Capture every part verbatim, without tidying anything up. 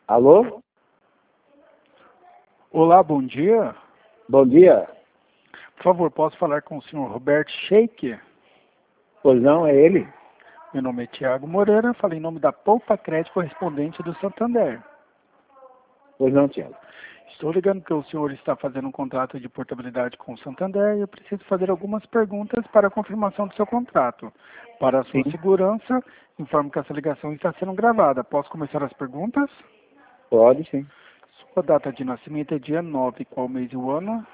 Alô? Olá, bom dia. Bom dia. Por favor, posso falar com o senhor Roberto Sheik? Pois não, é ele? Meu nome é Tiago Moreira, falei em nome da Poupa Crédito correspondente do Santander. Pois não, Tiago. Estou ligando porque o senhor está fazendo um contrato de portabilidade com o Santander e eu preciso fazer algumas perguntas para a confirmação do seu contrato. Para a sua Sim, segurança, informo que essa ligação está sendo gravada. Posso começar as perguntas? pode sim. Sua data de nascimento é dia nove, qual mês e o ano?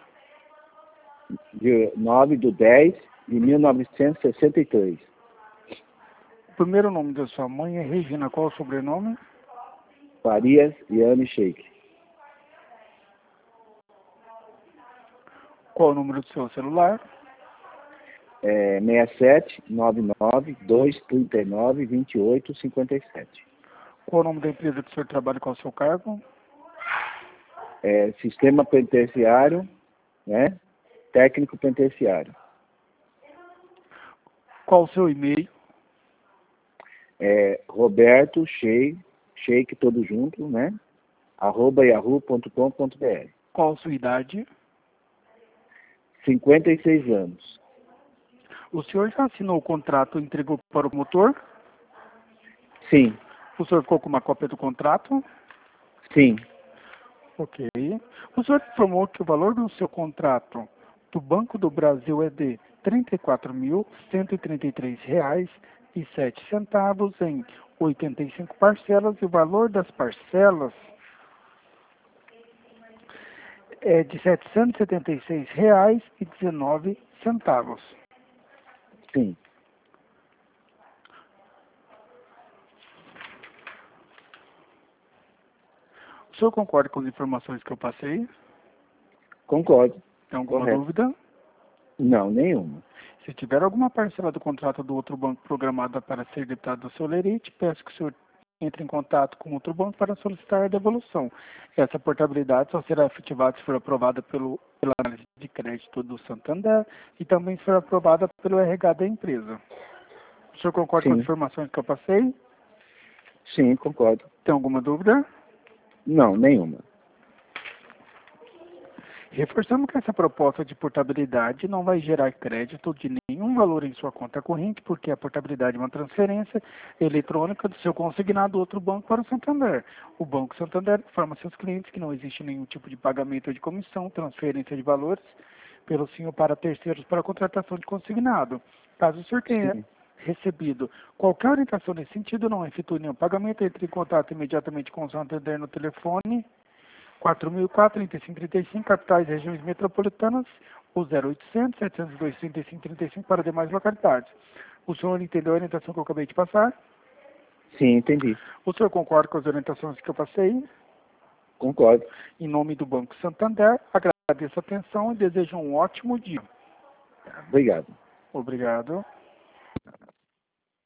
De nove de dez de mil novecentos e sessenta e três. O primeiro nome da sua mãe é Regina, qual o sobrenome? Farias Yane Sheik. Qual o número do seu celular? É seis sete nove nove dois três nove dois oito cinco sete. Qual o nome da empresa que o senhor trabalha e qual o seu cargo? É Sistema Penitenciário, né? Técnico Penitenciário. Qual o seu e-mail? É Roberto Sheik, Sheik todo junto, né? arroba yahoo ponto com ponto br. Qual a sua idade? cinquenta e seis anos. O senhor já assinou o contrato e entregou para o motor? Sim, O senhor ficou com uma cópia do contrato? sim, Ok. O senhor informou que o valor do seu contrato do Banco do Brasil é de trinta e quatro mil cento e trinta e três reais e sete centavos em oitenta e cinco parcelas e o valor das parcelas é de setecentos e setenta e seis reais e dezenove centavos. sim. O senhor concorda com as informações que eu passei? Concordo. Tem alguma Correto. dúvida? Não, nenhuma. Se tiver alguma parcela do contrato do outro banco programada para ser debitada do seu lerite, peço que o senhor entre em contato com outro banco para solicitar a devolução. Essa portabilidade só será efetivada se for aprovada pelo, pela análise de crédito do Santander e também se for aprovada pelo R H da empresa. O senhor concorda com as Sim, informações que eu passei? sim, concordo. Tem alguma dúvida? Não, nenhuma. Reforçamos que essa proposta de portabilidade não vai gerar crédito de nenhum valor em sua conta corrente, porque a portabilidade é uma transferência eletrônica do seu consignado do outro banco para o Santander. O Banco Santander informa seus clientes que não existe nenhum tipo de pagamento de comissão, transferência de valores pelo sim ou para terceiros para a contratação de consignado. Caso o senhor tenha Sim, recebido qualquer orientação nesse sentido, não efetue nenhum pagamento, entre em contato imediatamente com o Santander no telefone quatro mil e quatro, trinta e cinco trinta e cinco, capitais e regiões metropolitanas, ou zero oitocentos, setecentos e dois, trinta e cinco trinta e cinco para demais localidades. O senhor entendeu a orientação que eu acabei de passar? sim, entendi. O senhor concorda com as orientações que eu passei? Concordo. Em nome do Banco Santander, agradeço a atenção e desejo um ótimo dia. Obrigado. Obrigado.